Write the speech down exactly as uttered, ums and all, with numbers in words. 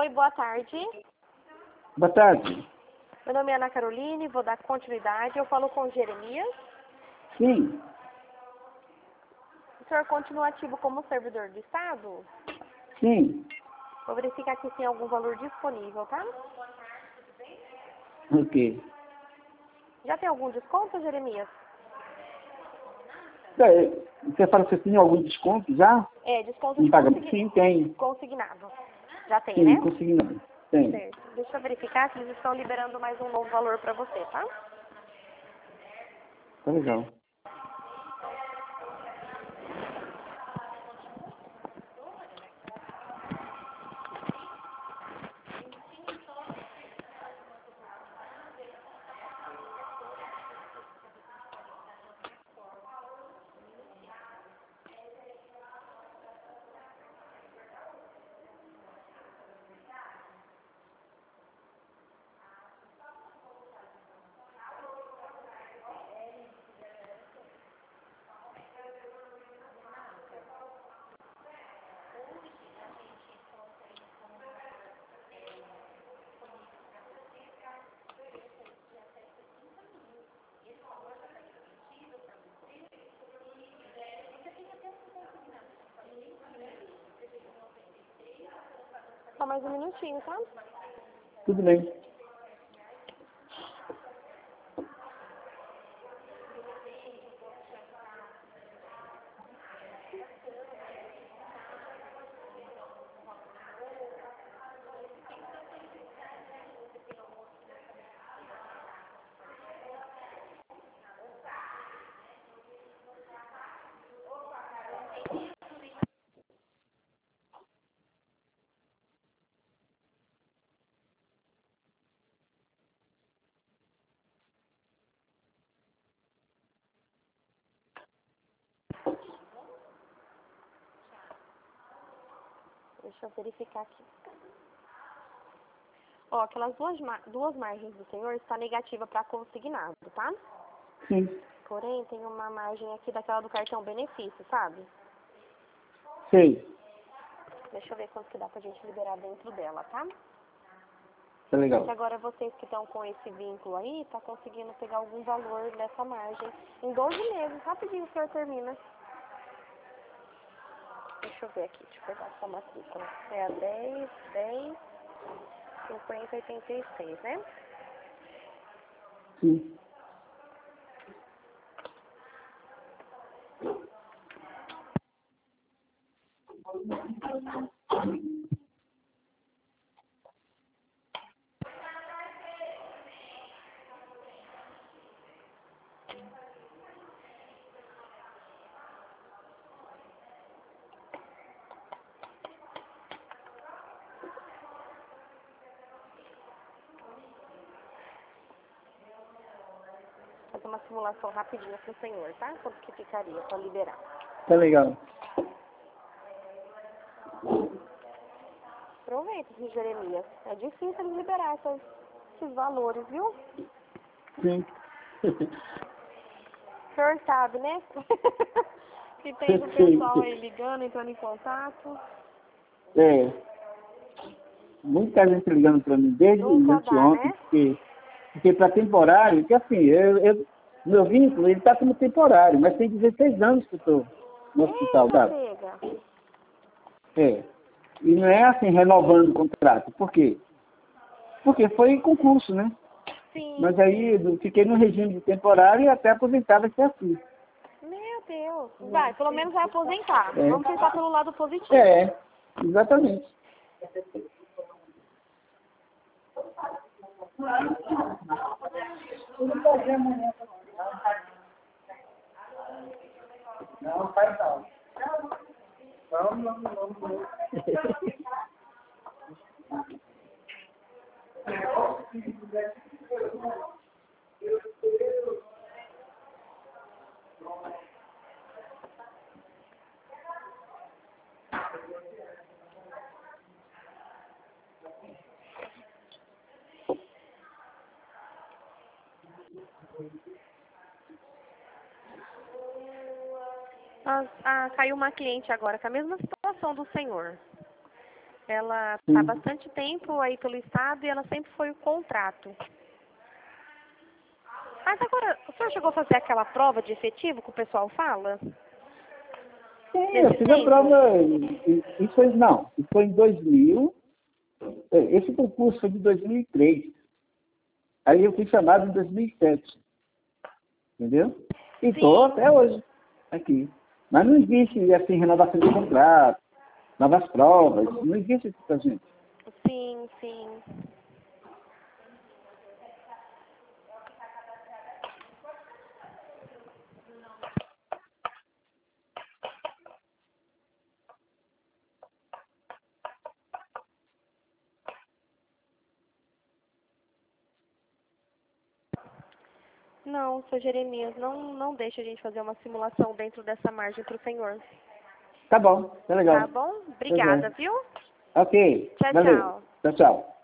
Oi, boa tarde. Boa tarde. Meu nome é Ana Caroline, vou dar continuidade. Eu falo com o Jeremias. Sim, O senhor continua ativo como servidor do Estado? sim. Vou verificar aqui se tem algum valor disponível, tá? Ok. Já tem algum desconto, Jeremias? É, Você fala se tem algum desconto já? É, desconto Em de pagamento? consign... Sim, tem. consignado. Já tem, Sim, né? consegui não. Tem. Certo. Deixa eu verificar que eles estão liberando mais um novo valor para você, tá? Tá legal. Só mais um minutinho, tá? Tudo bem. Deixa eu verificar aqui. Ó, aquelas duas, ma- duas margens do senhor está negativa para consignado, tá? Sim. Porém, tem uma margem aqui daquela do cartão benefício, sabe? Sei. Deixa eu ver quanto que dá pra gente liberar dentro dela, tá? Tá legal. Porque agora vocês que estão com esse vínculo aí, tá conseguindo pegar algum valor nessa margem. Em doze meses, rapidinho o senhor termina. Deixa eu ver aqui, deixa eu pegar essa matrícula. É a dez, dez, cinquenta, oitenta e seis, né? Sim. Vou fazer uma simulação rapidinha pro senhor, tá? Quanto que ficaria pra liberar. Tá legal. Aproveita, esse Jeremias. É difícil eles liberar essas, esses valores, viu? Sim. O senhor sabe, né? Que tem do Sim. pessoal aí ligando, entrando em contato. É. Muita gente ligando para mim desde Nunca dá, anteontem, né? porque, porque para temporário, que assim, eu, eu, meu vínculo, ele está como temporário, mas tem dezesseis anos que eu estou no hospital, Eita, sabe? pega. É. E não é assim, renovando o contrato. Por quê? Porque foi concurso, né? Sim, Mas aí eu fiquei no regime de temporário e até aposentar vai ser assim. meu Deus. Vai, pelo menos vai aposentar. É. Vamos pensar pelo lado positivo. É, exatamente. Não, faz não. Não, não, não, não. Ah, ah, caiu uma cliente agora com a mesma situação do senhor. Ela Sim. está há bastante tempo aí pelo Estado e ela sempre foi o contrato. Mas agora, o senhor chegou a fazer aquela prova de efetivo que o pessoal fala? Sim, Nesse eu fiz a tempo? prova, e- e- isso foi, não, isso foi em dois mil, esse concurso foi de dois mil e três. Aí eu fui chamado em dois mil e sete, entendeu? E estou Sim, até hoje aqui. Mas não existe, assim, renovação de contrato, novas provas, não existe isso pra gente. sim, sim. Não, seu Jeremias, não, não deixe a gente fazer uma simulação dentro dessa margem para o senhor. Tá bom, tá Tá legal. bom? Pois é. Obrigada, viu? Ok, Tchau, valeu. tchau. Tchau, tchau.